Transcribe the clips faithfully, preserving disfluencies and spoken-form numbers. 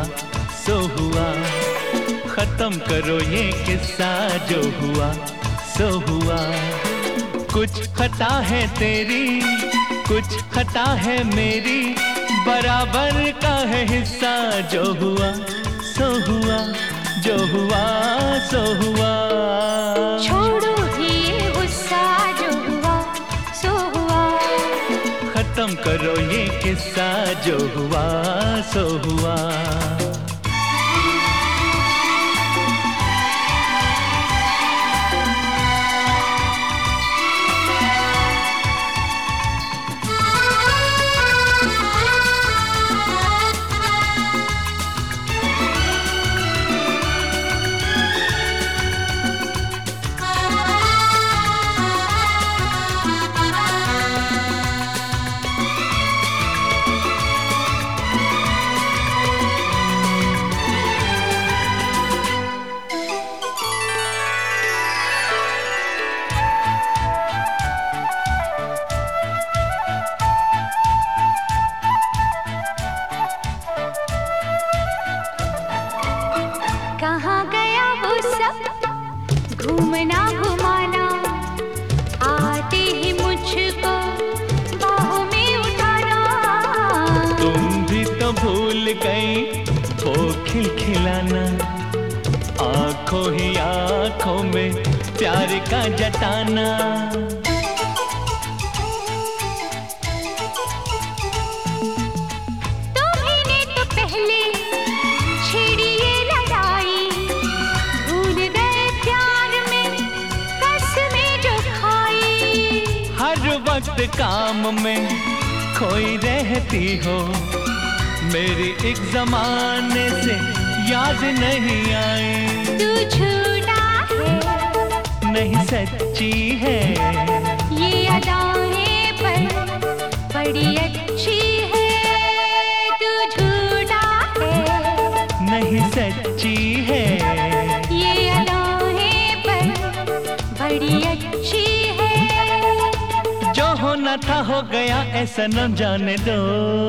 सो हुआ। खत्म करो ये किस्सा जो हुआ सो हुआ। कुछ खता है तेरी, कुछ खता है मेरी, बराबर का है हिस्सा जो हुआ सो हुआ, जो हुआ सो हुआ। छोड़ो ये गुस्सा जो हुआ सो हुआ। खत्म करो ये किस्सा जो हुआ सो हुआ। कहाँ गया वो सब घूमना घुमाना, आते ही मुझको बाहों में उठाना। तुम भी तो भूल गई वो खिलखिलाना, आंखों ही आंखों में प्यार का जताना। तुम्हीं तो पहले छेड़ी ये लड़ाई, भूल गए प्यार में कसमें जो खाई। हर वक्त काम में खोई रहती हो, मेरी एक जमाने से याद नहीं आई। तू झूठा है नहीं सच्ची है, ये अदाएं पर बड़ी अच्छी है। तू झूठा है नहीं सच्ची है, ये अदाएं पर बड़ी अच्छी है। जो होना था हो गया ऐसा न जाने दो।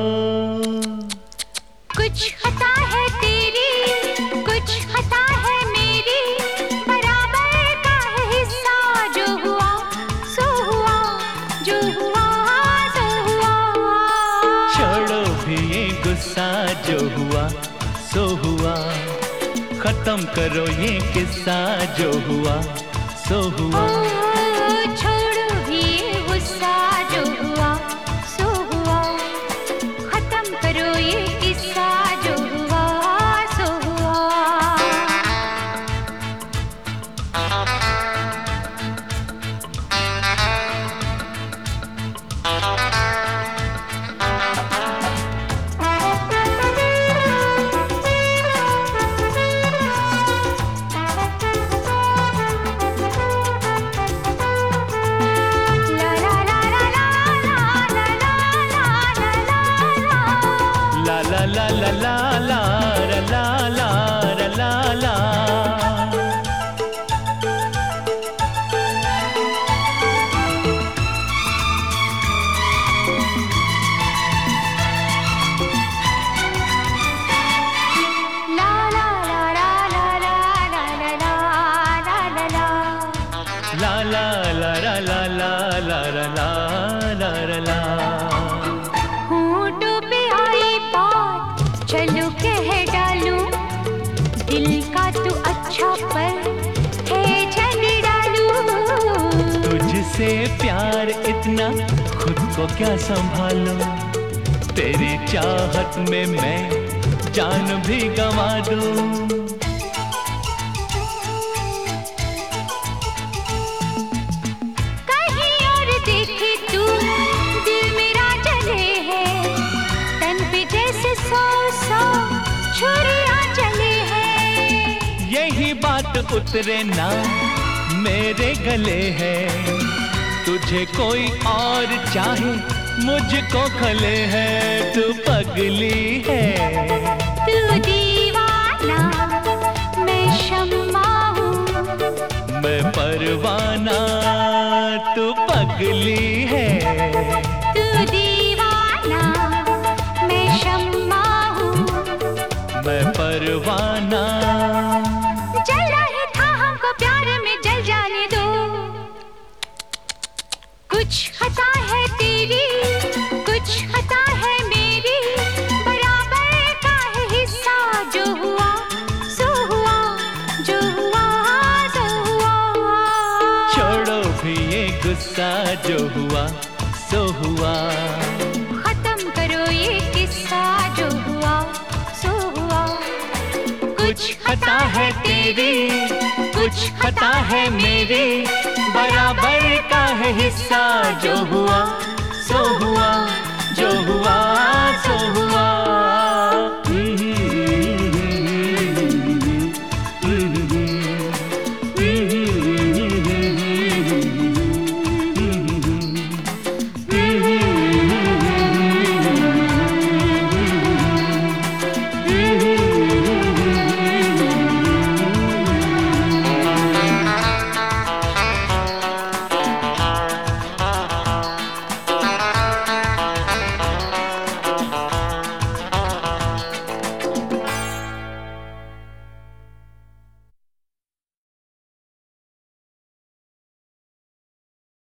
कुछ खता है तेरी, कुछ खता है मेरी, बराबर का है हिस्सा जो हुआ सो हुआ, जो हुआ सो हुआ। छोड़ो भी ये गुस्सा जो हुआ सो हुआ। खत्म करो ये किस्सा जो हुआ सो हुआ। ओ, छोड़ो भी ये गुस्सा जो हुआ सो हुआ। खत्म करो ये किस्सा जो हुआ सो हुआ। ला ला ला ला ला ला ला ला ला ला। ला ला ला ला ला ला ला ला ला ला ला। होंठों पे आई बात चलो कह डालूं, दिल का तू अच्छा पर है जग डालूं। तुझसे प्यार इतना खुद को क्या संभालूं, तेरी चाहत में मैं जान भी गंवा दूं। यही बात उतरे ना मेरे गले है, तुझे कोई और चाहे मुझको खले है। तू पगली है तू दीवाना, मैं शम्मा हूँ, मैं परवाना। तू पगली है तू दीवाना, मैं शम्मा हूँ, मैं कुछ खता है तेरी, कुछ खता है मेरी, बराबर का है हिस्सा, जो हुआ सो हुआ, जो हुआ सो हुआ। छोड़ो भी ये गुस्सा, जो हुआ सो हुआ। खत्म करो ये किस्सा, जो हुआ सो हुआ। कुछ खता है तेरी, कुछ खता है मेरी, बराबर का है हिस्सा, जो हुआ सो हुआ, जो हुआ सो हुआ।